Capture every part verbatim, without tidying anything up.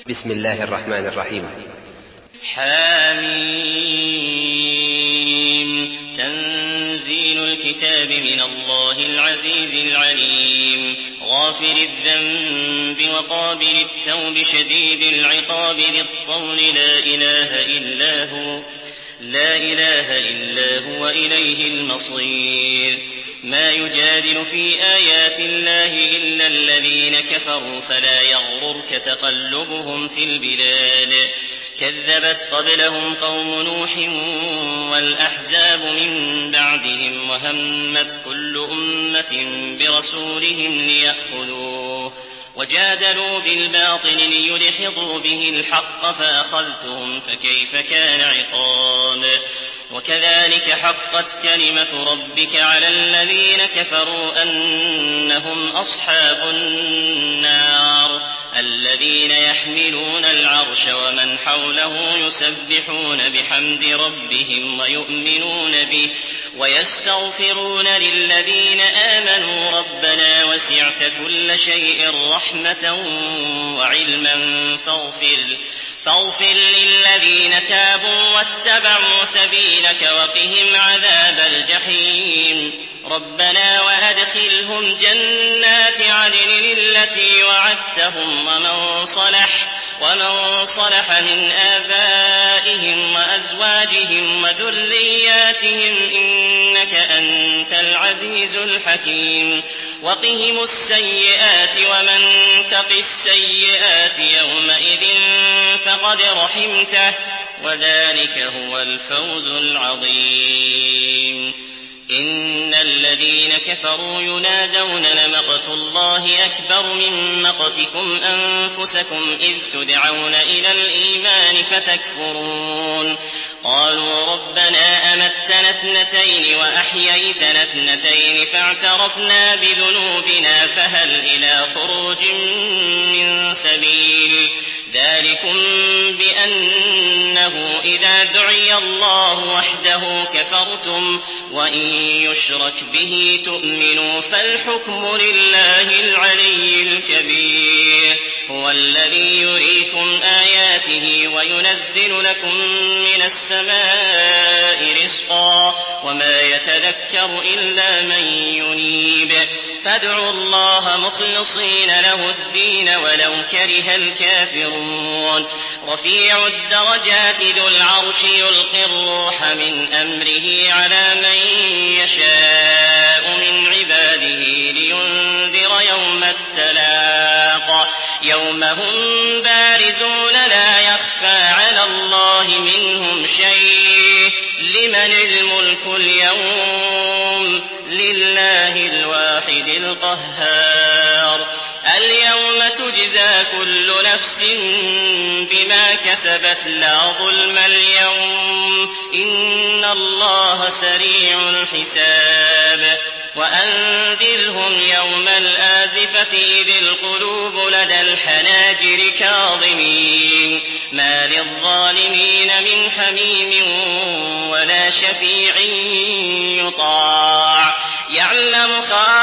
بسم الله الرحمن الرحيم. حاميم. تنزيل الكتاب من الله العزيز العليم. غافر الذنب وقابل التوب شديد العقاب ذي الطول لا إله إلا هو لا إله إلا هو إليه المصير. ما يجادل في آيات الله إلا الذين كفروا فلا يغررك تقلبهم في البلاد. كذبت قبلهم قوم نوح والأحزاب من بعدهم وهمت كل أمة برسولهم ليأخذوه وجادلوا بالباطل ليدحضوا به الحق فأخذتهم فكيف كان عقاب. وكذلك حقت كلمة ربك على الذين كفروا أنهم أصحاب النار الذين يحملون العرش ومن حوله يسبحون بحمد ربهم ويؤمنون به ويستغفرون للذين آمنوا ربنا وسعت كل شيء رحمة وعلما فاغفر فاغفر للذين تابوا واتبعوا سبيلك وقهم عذاب الجحيم. ربنا وأدخلهم جنات عدن التي وعدتهم ومن صلح ومن صلح من آبائهم وأزواجهم وذرياتهم إنك أنت العزيز الحكيم. وقهم السيئات ومن تق السيئات يومئذ فقد رحمته وذلك هو الفوز العظيم. إن الذين كفروا ينادون لمقت الله أكبر من مقتكم أنفسكم إذ تدعون إلى الإيمان فتكفرون. قالوا ربنا أمتنا اثنتين وأحييتنا اثنتين فاعترفنا بذنوبنا فهل إلى خروج من سبيل. ذلكم بأنه إذا دعي الله وحده كفرتم وإن يشرك به تؤمنوا فالحكم لله العلي الكبير. هو الذي يريكم آياته وينزل لكم من السماء رزقا وما يتذكر إلا من ينيب. فادعوا الله مخلصين له الدين ولو كره الكافرون. رفيع الدرجات ذو العرش يلقي الروح من أمره على من يشاء من عباده لينذر يوم التلاق يوم هم بارزون لا يخفى على الله منهم شيء. لمن الملك اليوم لله الواحد القهار. اليوم تجزى كل نفس بما كسبت لا ظلم اليوم إن الله سريع الحساب. وأنذرهم يوم الآزفة إذ القلوب لدى الحناجر كاظمين ما للظالمين من حميم ولا شفيع يطاع. يعلم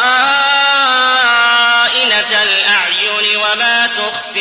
خائنة الأعين وما تخفي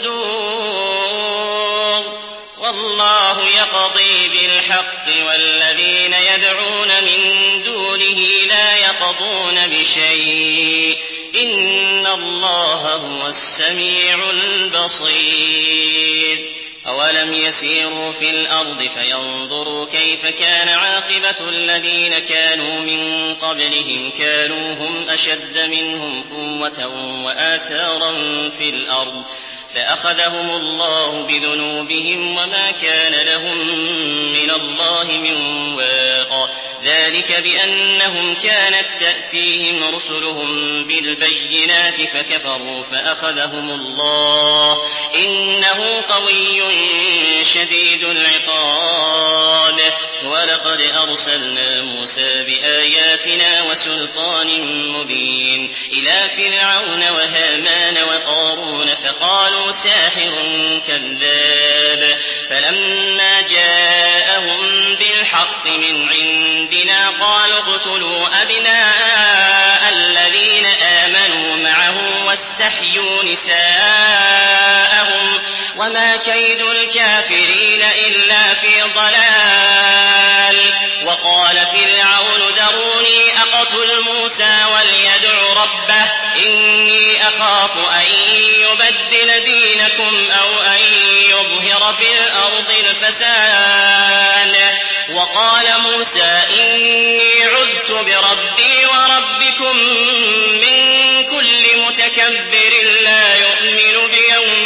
الصدور والله يقضي بالحق والذين يدعون من دونه لا يقضون بشيء إن الله هو السميع البصير. أولم يسيروا في الأرض فينظروا كيف كان عاقبة الذين كانوا من قبلهم كانوا هم أشد منهم قوة وآثارا في الأرض فأخذهم الله بذنوبهم وما كان لهم من الله من واق. ذلك بأنهم كانت تأتيهم رسلهم بالبينات فكفروا فأخذهم الله إنه قوي شديد العقاب. ولقد أرسلنا موسى بآياتنا وسلطان مبين إلى فرعون وهامان وقارون فقالوا ساحر كذاب. فلما جاءهم بالحق من عندنا قالوا اقتلوا أبناء الذين آمنوا معه واستحيوا نساءهم وما كيد الكافرين إلا في ضلال. وقال فرعون ذروني أقتل موسى وليدع ربه إني أخاف أن يبدل دينكم أو أن يظهر في الأرض الفساد. وقال موسى إني عذت بربي وربكم من كل متكبر لا يؤمن بيوم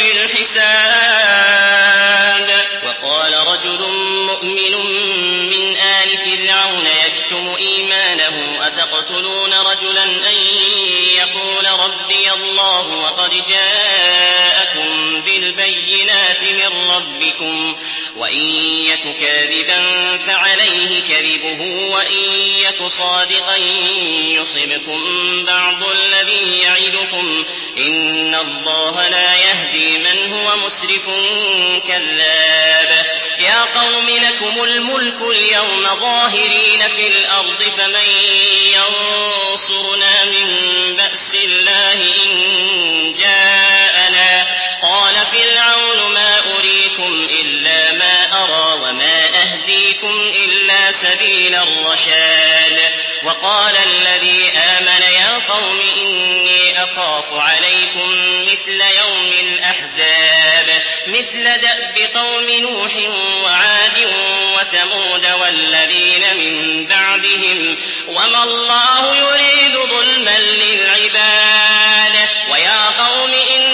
الحساب. وقال رجل مؤمن من آل فرعون يكتم إيمانه أتقتلون رجلا أن يقول ربي الله وقد جاءكم بالبينات من ربكم وإن يك كاذبا فعليه كذبه وإن يك صادقا يصبكم بعض الذي يعدكم إن الله لا يهدي من هو مسرف كذاب. يا قوم لكم الملك اليوم ظاهرين في الأرض فمن ينصرنا من بأس الله إن جاءنا. قال فرعون ما أريكم إلا ما أرى وما أهديكم إلا سبيل الرشاد. وقال الذي آمن يا قوم إني أخاف عليكم مثل يوم الأحزاب مثل دأب قوم نوح وعاد وثمود والذين من بعدهم وما الله يريد ظلما للعباد. ويا قوم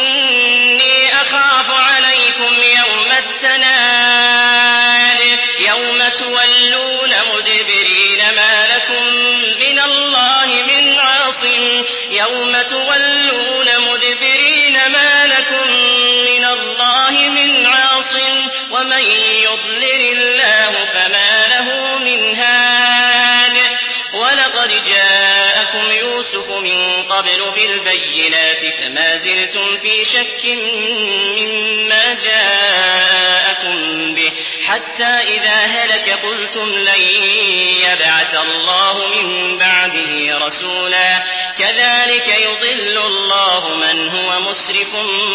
إني أخاف عليكم يوم التناد يوم تولون مدبرين ما لكم من الله من عاصم يوم تولون مدبرين ما لكم من الله من عاصم ومن يضلل الله فما له من هاد. ولقد جاءكم يوسف من قبل بالبينات فما زلتم في شك مما جاءكم به حتى إذا هلك قلتم لن يبعث الله من بعده رسولا كذلك يضل الله من هو مسرف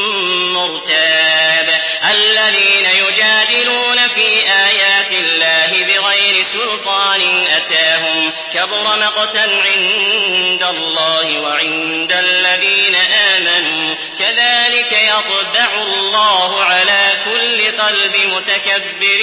مرتاب. الذين يجادلون في آيات الله بغير سلطان أتاهم كبر مقتا عند الله وعند الذين آمنوا كذلك يطبع الله على كل قلب متكبر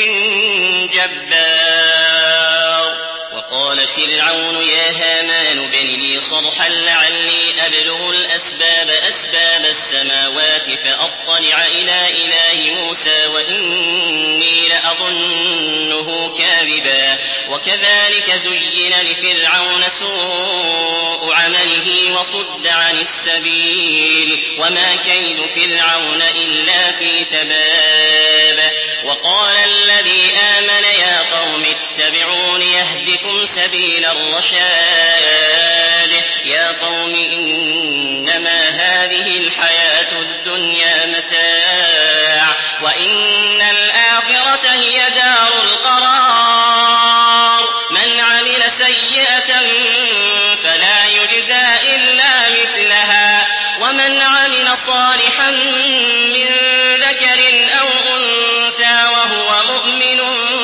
جبار. وقال فرعون يا هامان ابن لي صرحا لعلي أبلغ الأسباب أسباب السماوات فأطلع إلى إله موسى وإني لأظنه كاذبا. وكذلك زين لفرعون سوء عمله وصد عن السبيل وما كيد فرعون إلا في تباب. وقال الذي آمن يا قوم اتبعون يهدكم سبيل الرشاد. يا قوم إنما هذه الحياة الدنيا متاع وإن الآخرة هي دار القرار. من عمل سيئة فلا يجزى إلا مثلها ومن عمل صالحا من ذكر أو أنثى وهو مؤمن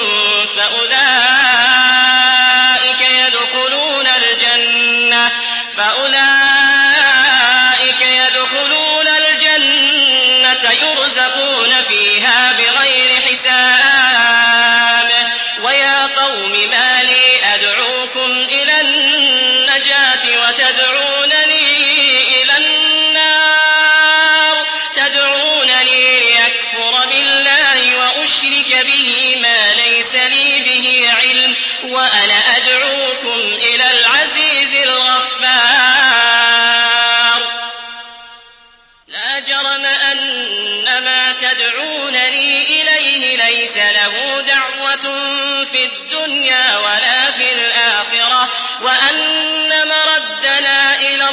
فأولئك يدخلون الجنة فأولئك يدخلون الجنة يرزقون فيها بغير حساب. ويا قوم ما لي أدعوكم إلى النجاة وتدعونني إلى النار تدعونني ليكفر بالله وأشرك به ما ليس لي به علم وأنا أدعوكم إلى العزيز الغفار. لا جرم أن ما تدعونني إليه ليس له دعوة في الدنيا ولا في الآخرة وأن مردنا إلى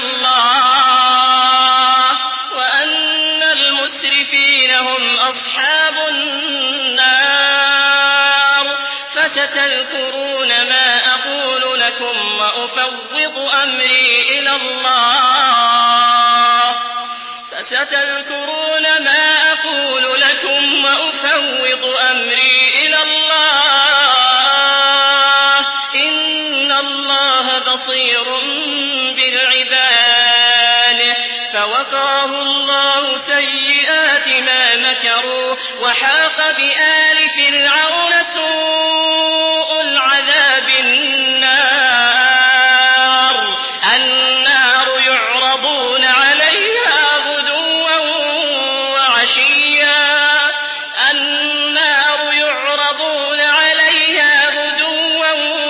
الله وأن المسرفين هم أصحاب النار. فستذكرون ما أقول لكم وأفوض أمري إلى الله فستذكرون ما أقول لكم وأفوض أمري إلى الله إن الله بصير بالعباد فوقاه الله سيئات ما مكروا وحاق بآل فرعون سوء العذاب النار النار يعرضون عليها غدوا وعشيا النار يعرضون عليها غدوا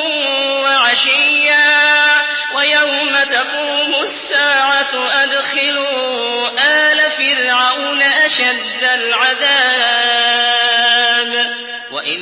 وعشيا ويوم تقوم الساعة أدخلوا آل فرعون أشد العذاب وإذ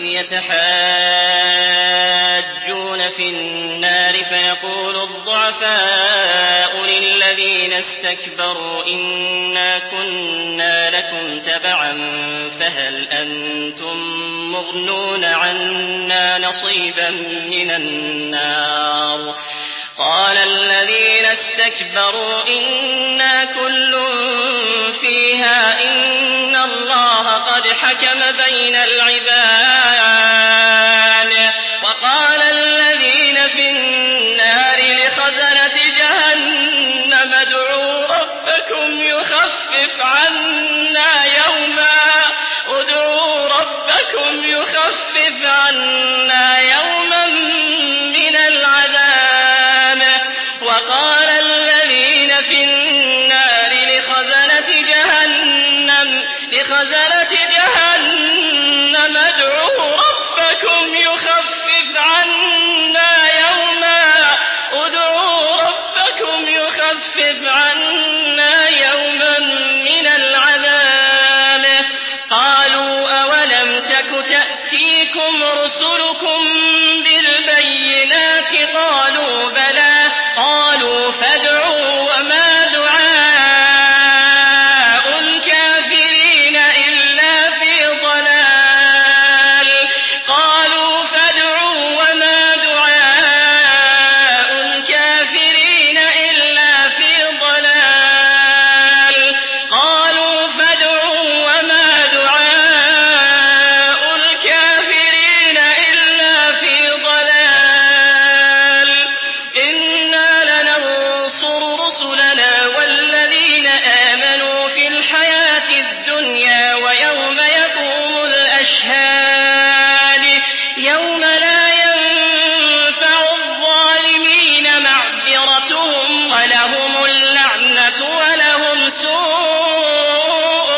يتحاجون في النار فيقول الضعفاء للذين استكبروا إنا كنا لكم تبعا فهل أنتم مغنون عنا نصيبا من النار قال الذين استكبروا إنا كل فيها إن الله قد حكم بين العباد وقال الذين في النار لخزنة جهنم ادعوا ربكم يخفف عنا يوما ادعوا ربكم يخفف عنا يوما من العذاب وقال الذين في النار لخزنة جهنم لخزنة جهنم ادعوا ربكم يخفف عنا يوما ادعوا ربكم يخفف عنا يوما من العذاب قالوا أولم تك تأتيكم رسلكم بالبينات قالوا بلى قالوا فادعوا وما دعاء الكافرين إلا في ضلال قالوا فادعوا وما دعاء الكافرين إلا في ضلال قالوا فادعوا وما دعاء الكافرين إلا في ضلال إنا لننصر رسلنا والذين آمنوا في الحياة الدنيا ويوم يقوم الأشهاد يوم لا ينفع الظالمين معذرتهم ولهم اللعنة ولهم سوء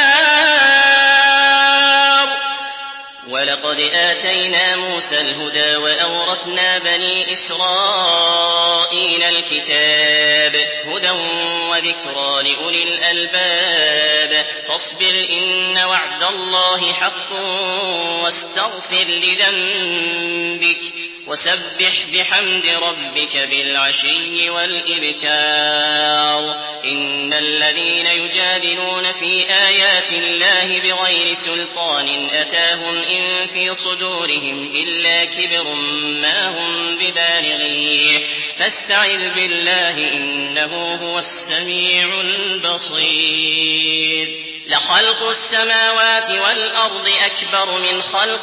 الدار ولقد آتينا موسى الهدى وأورثنا بني إسرائيل الكتاب هدى وذكرى لأولي الألباب فاصبر إن وعد الله حق واستغفر لذنبك وسبح بحمد ربك بالعشي والإبكار إن الذين يجادلون في آيات الله بغير سلطان أتاهم إن في صدورهم إلا كبر ما هم ببالغيه فاستعذ بالله إنه هو السميع البصير لخلق السماوات والأرض أكبر من خلق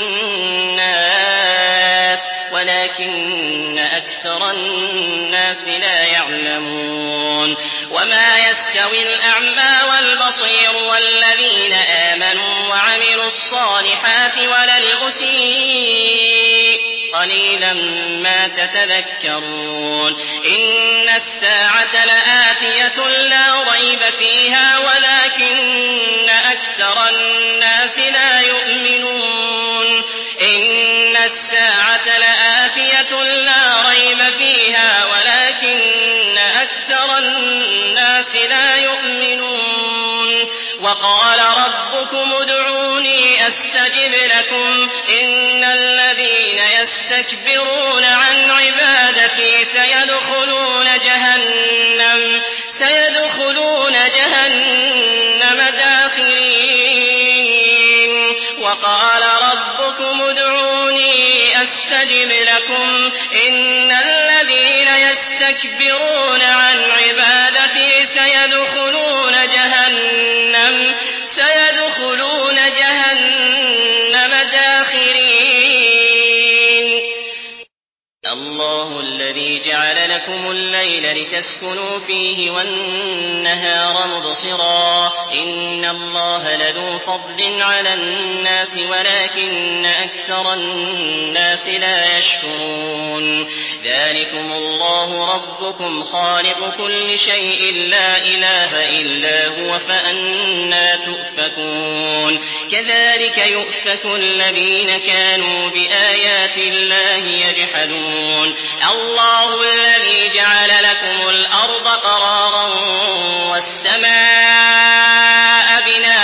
الناس ولكن أكثر الناس لا يعلمون وما يستوي الأعمى والبصير والذين آمنوا وعملوا الصالحات ولا المسيء قليلا ما تتذكرون إن الساعة لآتية لا ريب فيها ولكن أكثر الناس لا يؤمنون إن الساعة لآتية لا ريب فيها ولكن أكثر الناس لا يؤمنون وقال ربكم ادعوني أستجب لكم إن الذين يستكبرون عن عبادتي سيدخلون جهنم سيدخلون جهنم داخرين وقال ربكم ادعوني أستجب لكم إن الذين يستكبرون عن عبادتي سيدخلون جهنم سيدخلون جهنم الليل لتسكنوا فيه والنهار مبصرا إن الله لذو فضل على الناس ولكن أكثر الناس لا يشكرون ذلكم الله ربكم خالق كل شيء لا إله إلا هو فأنى تؤفكون كذلك يؤفك الذين كانوا بآيات الله يجحدون الله الذي جعل لكم الأرض قرارا والسماء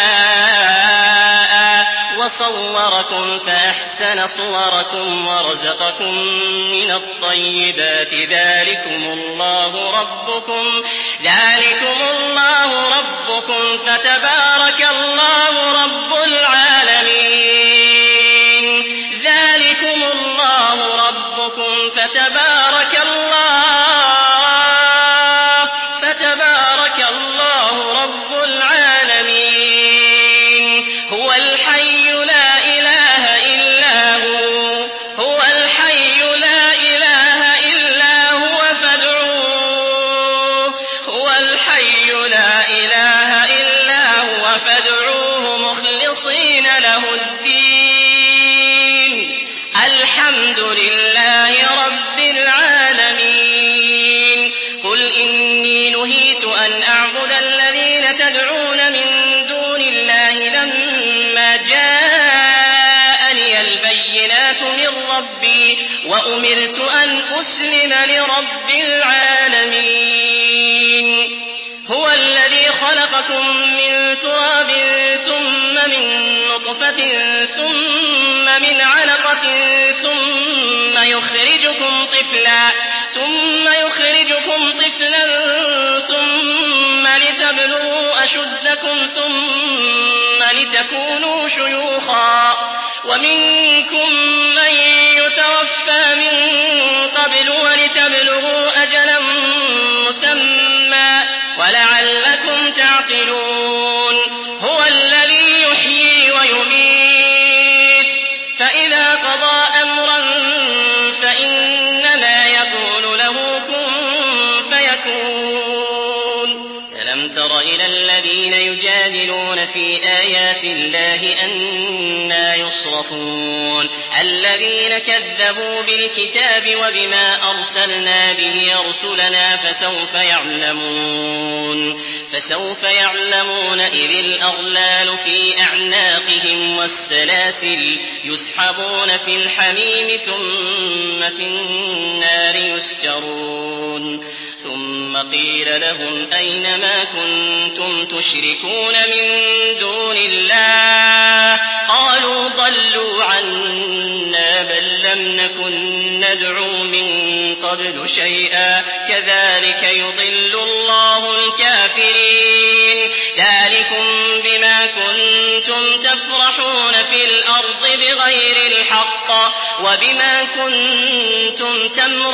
بناء وصوركم فأحسن صوركم ورزقكم من الطيبات ذلكم الله ربكم ذلكم الله ربكم فتبارك الله رب العالمين ذلكم الله ربكم فتبارك الله فتبارك الله رب العالمين هو الحي لا إله إلا هو هو الحي لا إله إلا هو فادعوه هو الحي لا إله إلا هو فادعوه مخلصين له الدين الحمد لله رب العالمين قل إني نهيت أن أعبد الذين تدعون من دون الله لما جاءني البينات من ربي وأمرت أن أسلم لرب العالمين هو الذي خلقكم من تراب ثم من نطفة ثم من علقة ثم يخرجكم طفلا ثم يخرجكم طفلا ثم لتبلغوا أشدكم ثم لتكونوا شيوخا ومنكم من يتوفى من قبل ولتبلغوا أجلا مسمى ولعلكم تعقلون هو الذي يحيي ويميت فإذا قضى أمرا فإنما يقول له كن فيكون ألم تر إلى الذين يجادلون في آيات الله أنى يصرفون الذين كذبوا بالكتاب وبما أرسلنا به رسلنا فسوف يعلمون فسوف يعلمون إذ الأغلال في أعناقهم والسلاسل يسحبون في الحميم ثم في النار يسجرون ثم قيل لهم أين ما كنتم تشركون من دون الله قالوا ضلوا عنا بل لم نكن ندعو من قبل شيئا كذلك يضل الله الكافرين ذلكم بما كنتم تفرحون في الأرض بغير الحق وبما كنتم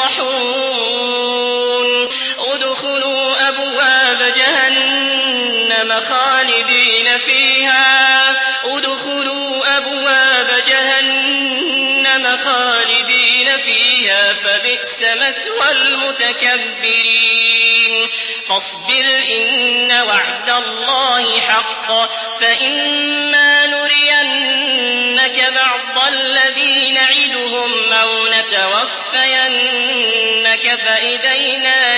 تمرحون ادخلوا أبواب جهنم خالدين فيها ادخلوا أبواب جهنم خالدين فيها فبئس مثوى المتكبرين فاصبر إن وعد الله حق فإما نرينك بعض الذي نعدهم أو نتوفينك فإلينا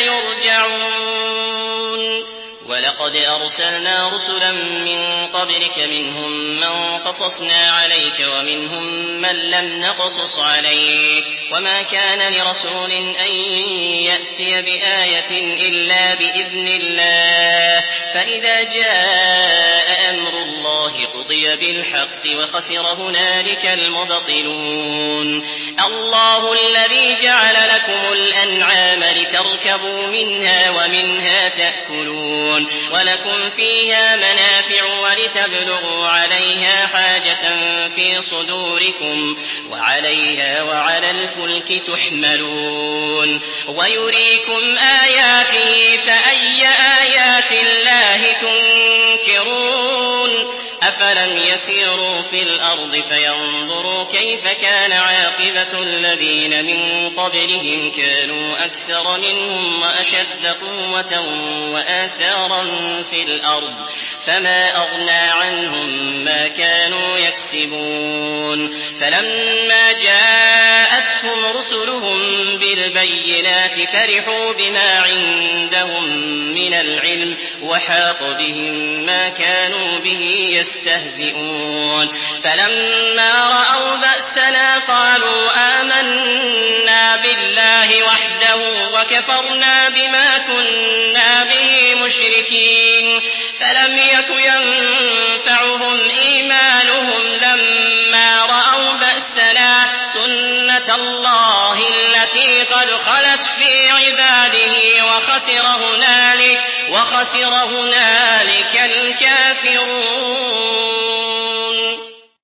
يرجعون ولقد أرسلنا رسلا من قبلك منهم من قصصنا عليك ومنهم من لم نقصص عليك وما كان لرسول أن يأتي بآية إلا بإذن الله فإذا جاء أمر الله قضي بالحق وخسر هنالك المبطلون الله الذي جعل لكم الأنعام لتركبوا منها ومنها تأكلون ولكم فيها منافع ولتبلغوا عليها حاجة في صدوركم وعليها وعلى الفلك تحملون ويريكم آياته فأي آيات الله تنكرون أفلم يسيروا في الأرض فينظروا كيف كان عاقبة الذين من قبلهم كانوا أكثر منهم وأشد قوة وآثارا في الأرض فما أغنى عنهم ما كانوا يكسبون فلما جاءتهم رسلهم بالبينات فرحوا بما عندهم من العلم وحاق بهم ما كانوا به يستهزئون فلما رأوا بأسنا قالوا آمنا بالله وحده وكفرنا بما كنا به مشركين فلم يك ينفعهم إيمانهم لما رأوا بأسنا سنة الله التي قد خلت في عباده وخسر هنالك وخسر هنالك الكافرون.